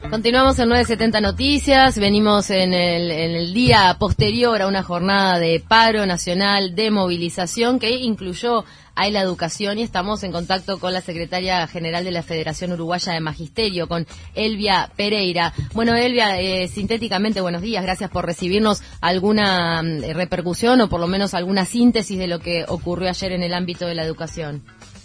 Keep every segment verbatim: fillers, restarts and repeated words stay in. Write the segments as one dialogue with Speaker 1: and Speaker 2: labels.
Speaker 1: Continuamos en novecientos setenta Noticias, venimos en el, en el día posterior a una jornada de paro nacional de movilización que incluyó a la educación y estamos en contacto con la secretaria general de la Federación Uruguaya de Magisterio, con Elvia Pereira. Bueno, Elvia, eh, sintéticamente, buenos días, gracias por recibirnos. ¿Alguna eh, repercusión o por lo menos alguna síntesis de lo que ocurrió ayer en el ámbito de la educación?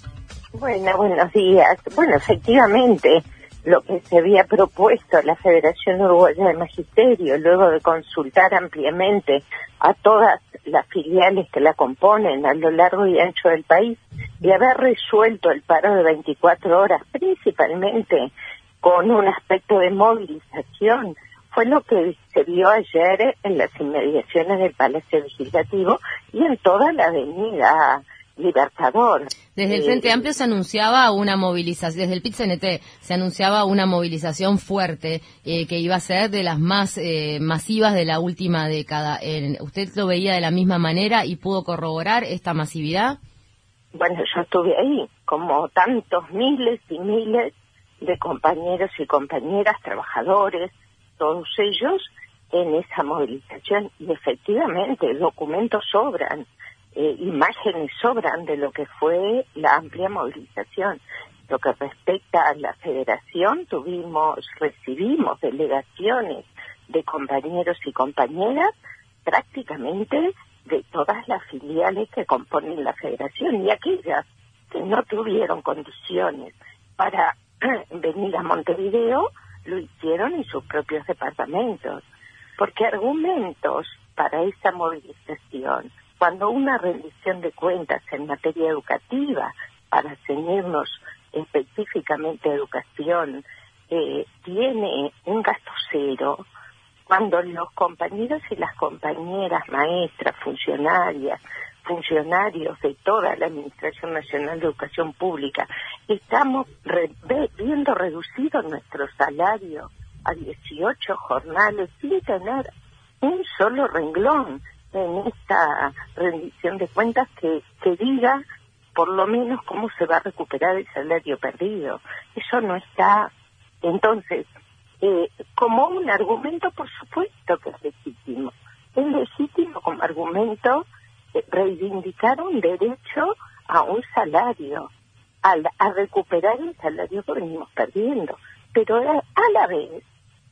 Speaker 2: Bueno, buenos días. Bueno, efectivamente, lo que se había propuesto la Federación Uruguaya de Magisterio, luego de consultar ampliamente a todas las filiales que la componen a lo largo y ancho del país, y haber resuelto el paro de veinticuatro horas, principalmente con un aspecto de movilización, fue lo que se vio ayer en las inmediaciones del Palacio Legislativo y en toda la avenida Libertador.
Speaker 1: Desde el Frente eh, Amplio se anunciaba una movilización, desde el P I T C N T se anunciaba una movilización fuerte eh, que iba a ser de las más eh, masivas de la última década. Eh, ¿Usted lo veía de la misma manera y pudo corroborar esta masividad?
Speaker 2: Bueno, yo estuve ahí, como tantos miles y miles de compañeros y compañeras, trabajadores, todos ellos en esa movilización, y efectivamente documentos sobran. Eh, imágenes sobran de lo que fue la amplia movilización. Lo que respecta a la federación, tuvimos, recibimos delegaciones de compañeros y compañeras prácticamente de todas las filiales que componen la federación, y aquellas que no tuvieron condiciones para venir a Montevideo lo hicieron en sus propios departamentos, porque argumentos para esa movilización, cuando una rendición de cuentas en materia educativa, para ceñirnos específicamente a educación, eh, tiene un gasto cero, cuando los compañeros y las compañeras, maestras, funcionarias, funcionarios de toda la Administración Nacional de Educación Pública, estamos re, viendo reducido nuestro salario a dieciocho jornales sin tener un solo renglón en esta rendición de cuentas que, que diga por lo menos cómo se va a recuperar el salario perdido. Eso no está. Entonces, eh, como un argumento, por supuesto que es legítimo. Es legítimo como argumento eh, reivindicar un derecho a un salario, a, a recuperar el salario que venimos perdiendo. Pero a, a la vez,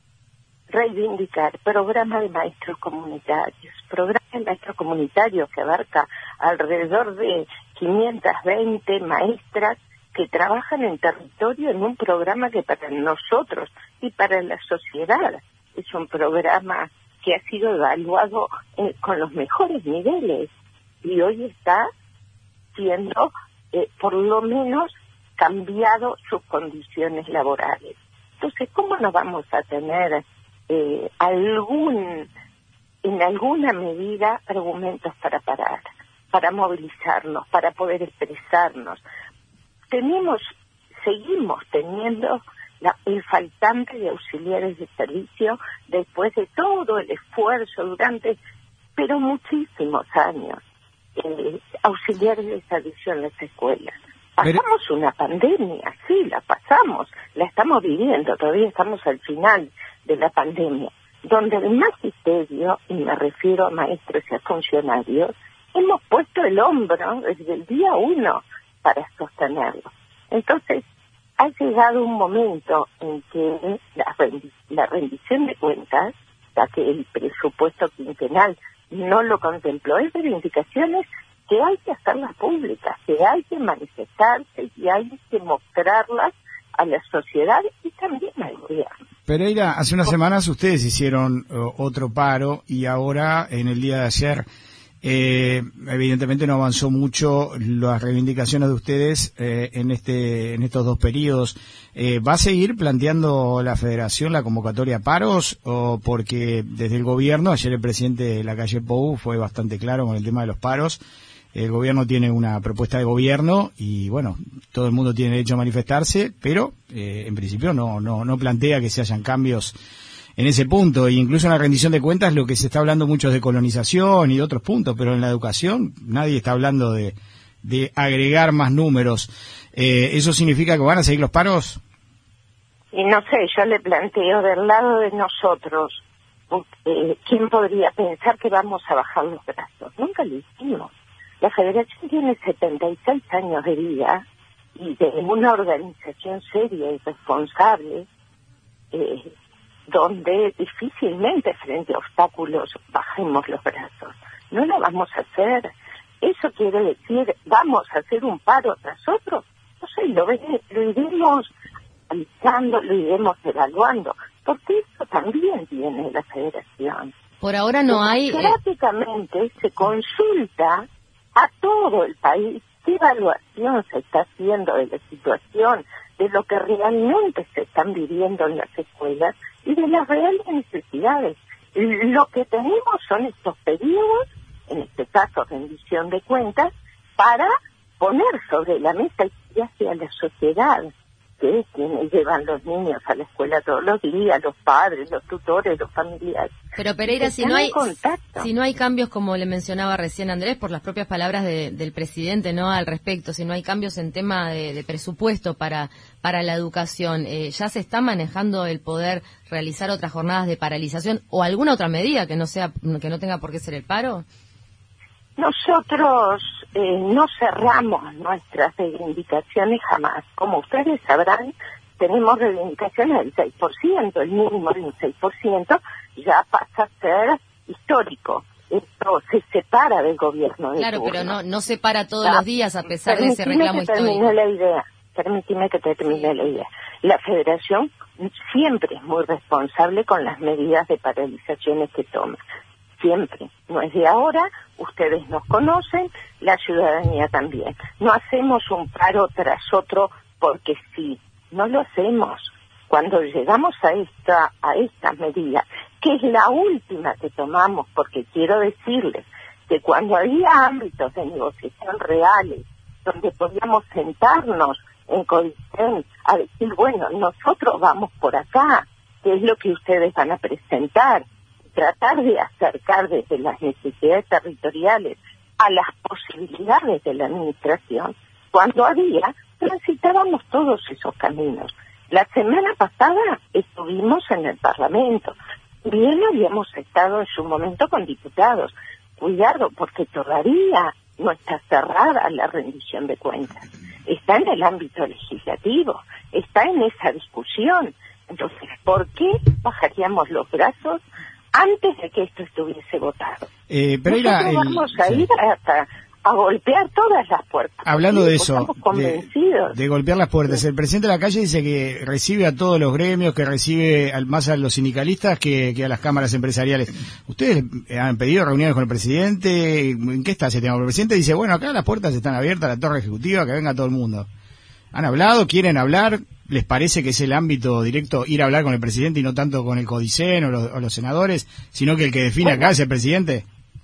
Speaker 2: reivindicar programa de maestros comunitarios, programa de maestros comunitarios que abarca alrededor de quinientas veinte maestras que trabajan en territorio en un programa que para nosotros y para la sociedad es un programa que ha sido evaluado eh, con los mejores niveles y hoy está siendo eh, por lo menos cambiado sus condiciones laborales. Entonces, ¿cómo no vamos a tener Eh, algún, en alguna medida, argumentos para parar, para movilizarnos, para poder expresarnos? Tenemos, seguimos teniendo la, el faltante de auxiliares de servicio después de todo el esfuerzo durante, pero muchísimos años, eh, auxiliares de servicio en las escuelas. Pasamos pero... una pandemia, sí, la pasamos, la estamos viviendo, todavía estamos al final de la pandemia, donde el magisterio, y me refiero a maestros y a funcionarios, hemos puesto el hombro desde el día uno para sostenerlo. Entonces, ha llegado un momento en que la, rendi la rendición de cuentas, ya que el presupuesto quinquenal no lo contempló, es de indicaciones que hay que hacerlas públicas, que hay que manifestarse y hay que mostrarlas a la sociedad y también al gobierno.
Speaker 3: Pereira, hace unas semanas ustedes hicieron uh, otro paro y ahora, en el día de ayer, eh, evidentemente no avanzó mucho las reivindicaciones de ustedes eh, en este en estos dos periodos. Eh, ¿Va a seguir planteando la Federación la convocatoria a paros? O porque desde el gobierno, ayer el presidente de la calle Pou fue bastante claro con el tema de los paros. El gobierno tiene una propuesta de gobierno y, bueno, todo el mundo tiene derecho a manifestarse, pero eh, en principio no no no plantea que se hayan cambios en ese punto. E incluso en la rendición de cuentas lo que se está hablando mucho es de colonización y de otros puntos, pero en la educación nadie está hablando de, de agregar más números. Eh, ¿Eso significa que van a seguir los paros?
Speaker 2: Y no sé, yo le planteo del lado de nosotros, eh, ¿quién podría pensar que vamos a bajar los brazos? Nunca lo hicimos. La Federación tiene setenta y seis años de vida y de una organización seria y responsable, eh, donde difícilmente frente a obstáculos bajemos los brazos. No lo vamos a hacer. Eso quiere decir, ¿vamos a hacer un paro tras otro? No sé, lo, lo iremos analizando, lo iremos evaluando, porque eso también tiene la Federación.
Speaker 1: Por ahora no hay...
Speaker 2: Prácticamente eh... se consulta a todo el país qué evaluación se está haciendo de la situación, de lo que realmente se están viviendo en las escuelas y de las reales necesidades. Lo que tenemos son estos periodos, en este caso rendición de cuentas, para poner sobre la mesa y hacia la sociedad, que es quienes llevan los niños a la escuela todos los días, los padres, los tutores, los familiares.
Speaker 1: Pero Pereira, si no hay si no hay cambios, como le mencionaba recién Andrés, por las propias palabras de, del presidente, no al respecto, si no hay cambios en tema de, de presupuesto para para la educación, eh, ¿ya se está manejando el poder realizar otras jornadas de paralización o alguna otra medida que no sea que no tenga por qué ser el paro?
Speaker 2: Nosotros eh, no cerramos nuestras reivindicaciones jamás. Como ustedes sabrán, tenemos reivindicaciones del seis por ciento, el mínimo de un seis por ciento ya pasa a ser histórico. Esto se separa del gobierno de
Speaker 1: Claro,
Speaker 2: turno.
Speaker 1: pero no no se para todos ah, los días a pesar de ese reclamo
Speaker 2: que
Speaker 1: histórico.
Speaker 2: La idea. Permíteme que te termine la idea. La Federación siempre es muy responsable con las medidas de paralizaciones que toma. Siempre, no es de ahora, ustedes nos conocen, la ciudadanía también. No hacemos un paro tras otro porque sí, no lo hacemos. Cuando llegamos a esta a esta medida, que es la última que tomamos, porque quiero decirles que cuando había ámbitos de negociación reales, donde podíamos sentarnos en Codicen a decir, bueno, nosotros vamos por acá, ¿qué es lo que ustedes van a presentar? Tratar de acercar desde las necesidades territoriales a las posibilidades de la administración. Cuando había, transitábamos todos esos caminos. La semana pasada estuvimos en el Parlamento. Bien habíamos estado en su momento con diputados. Cuidado, porque todavía no está cerrada la rendición de cuentas. Está en el ámbito legislativo, está en esa discusión. Entonces, ¿por qué bajaríamos los brazos antes de que esto estuviese votado?
Speaker 3: Eh, Pereira,
Speaker 2: Nosotros
Speaker 3: el,
Speaker 2: vamos a
Speaker 3: sí.
Speaker 2: ir hasta a golpear todas las puertas.
Speaker 3: Hablando de eso,
Speaker 2: de,
Speaker 3: de golpear las puertas, el presidente de la calle dice que recibe a todos los gremios, que recibe al, más a los sindicalistas que, que a las cámaras empresariales. ¿Ustedes han pedido reuniones con el presidente? ¿En qué está ese tema? El presidente dice, bueno, acá las puertas están abiertas, la torre ejecutiva, que venga todo el mundo. ¿Han hablado? ¿Quieren hablar? ¿Les parece que es el ámbito directo ir a hablar con el presidente y no tanto con el Codicen o los, o los senadores, sino que el que define bueno, acá es el presidente?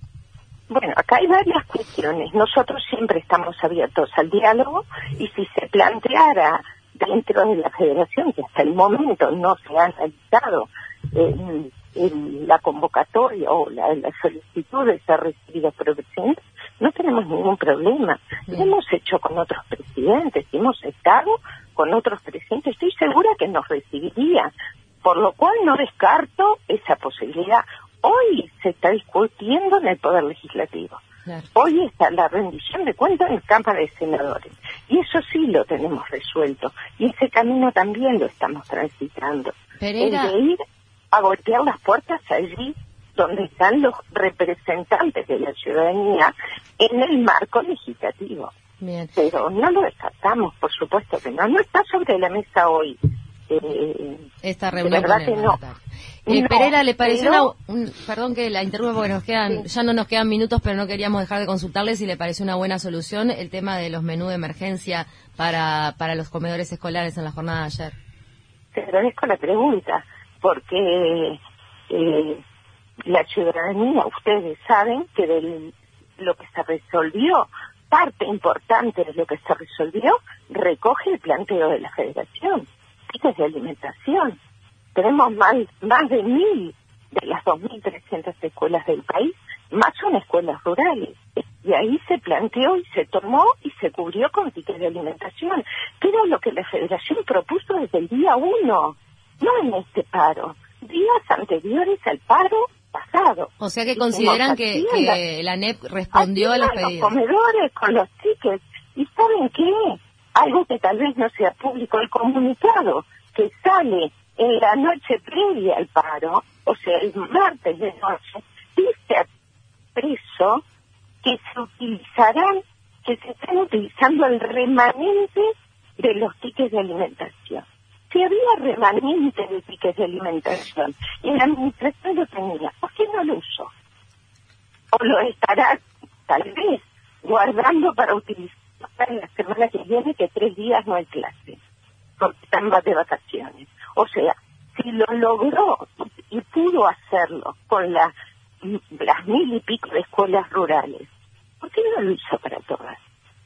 Speaker 2: Bueno, acá hay varias cuestiones. Nosotros siempre estamos abiertos al diálogo y si se planteara dentro de la Federación, que hasta el momento no se ha analizado eh, en la convocatoria o la, la solicitud de ser recibidos por el presidente, no tenemos ningún problema. Lo hemos hecho con otros presidentes, hemos estado con otros presidentes, estoy segura que nos recibirían, por lo cual no descarto esa posibilidad. Hoy se está discutiendo en el Poder Legislativo. Claro. Hoy está la rendición de cuentas en Cámara de Senadores. Y eso sí lo tenemos resuelto. Y ese camino también lo estamos transitando.
Speaker 1: Pereira.
Speaker 2: El de ir a golpear las puertas allí donde están los representantes de la ciudadanía en el marco legislativo.
Speaker 1: Bien.
Speaker 2: Pero no lo descartamos, por supuesto que no. No está sobre la mesa hoy. Eh,
Speaker 1: Esta reunión.
Speaker 2: De verdad que no.
Speaker 1: Eh,
Speaker 2: no,
Speaker 1: Pereira, ¿le pareció
Speaker 2: pero...
Speaker 1: una, un, perdón que la interrumpa porque nos quedan, sí. ya no nos quedan minutos, pero no queríamos dejar de consultarle si le pareció una buena solución el tema de los menús de emergencia para, para los comedores escolares en la jornada de ayer?
Speaker 2: Te agradezco la pregunta, porque eh, la ciudadanía, ustedes saben que de lo que se resolvió, parte importante de lo que se resolvió, recoge el planteo de la Federación, que es de alimentación. Tenemos más, más de mil de las dos mil trescientas escuelas del país, más son escuelas rurales. Y ahí se planteó y se tomó y se cubrió con tickets de alimentación, que era lo que la Federación propuso desde el día uno, no en este paro, días anteriores al paro pasado.
Speaker 1: O sea que consideran que, que la ANEP respondió a los pedidos.
Speaker 2: Los comedores con los tickets. ¿Y saben qué? Algo que tal vez no sea público, el comunicado que sale en la noche previa al paro, o sea, el martes de noche, dice preso que se utilizarán, que se están utilizando el remanente de los tickets de alimentación. Si había remanente de tickets de alimentación y la administración lo tenía, ¿por qué no lo usó? O lo estará, tal vez, guardando para utilizar en la semana que viene, que tres días no hay clase, porque están de vacaciones. O sea, si lo logró y pudo hacerlo con la, las mil y pico de escuelas rurales, ¿por qué no lo hizo para todas?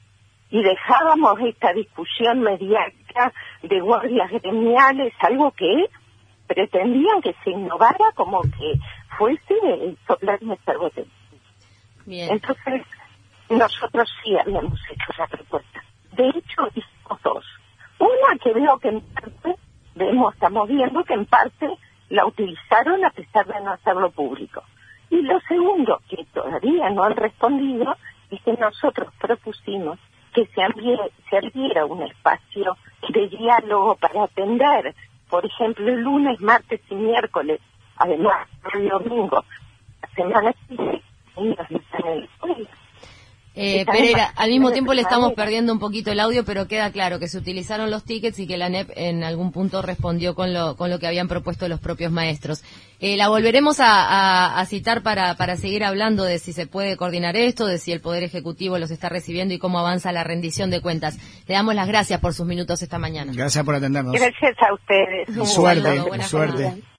Speaker 2: Y dejábamos esta discusión mediática de guardias gremiales, algo que pretendían que se innovara como que fuese el soplar de cerbote.
Speaker 1: Bien.
Speaker 2: Entonces, nosotros sí habíamos hecho la propuesta. De hecho, hicimos dos. Una que veo que en parte, vemos, estamos viendo que en parte la utilizaron a pesar de no hacerlo público. Y lo segundo, que todavía no han respondido, es que nosotros propusimos que se abriera un espacio de diálogo para atender, por ejemplo, el lunes, martes y miércoles, además el domingo, la semana que sigue, niños no están en la escuela.
Speaker 1: Eh, Pereira, al mismo tiempo le estamos perdiendo un poquito el audio, pero queda claro que se utilizaron los tickets y que la ANEP en algún punto respondió con lo con lo que habían propuesto los propios maestros. Eh, la volveremos a, a, a citar para, para seguir hablando de si se puede coordinar esto, de si el Poder Ejecutivo los está recibiendo y cómo avanza la rendición de cuentas. Le damos las gracias por sus minutos esta mañana.
Speaker 3: Gracias por atendernos.
Speaker 2: Gracias a ustedes.
Speaker 3: Suerte, suerte.